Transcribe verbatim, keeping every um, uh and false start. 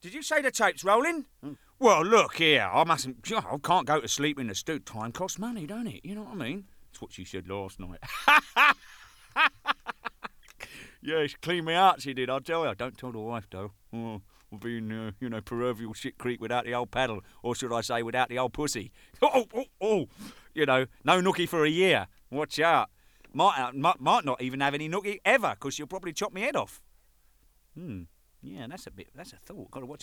Did you say the tape's rolling? Mm. Well, look here. I mustn't... I can't go to sleep in the stu. Time costs money, don't it? You know what I mean? That's what she said last night. Yeah, she cleaned me out, she did, I tell you. Don't tell the wife, though. Oh, we'll be in, uh, you know, proverbial shit creek without the old paddle. Or should I say, without the old pussy. Oh, oh, oh. You know, no nookie for a year. Watch out. Might, uh, might, might not even have any nookie ever, because she'll probably chop me head off. Hmm. Yeah, that's a bit... That's a thought. Got to watch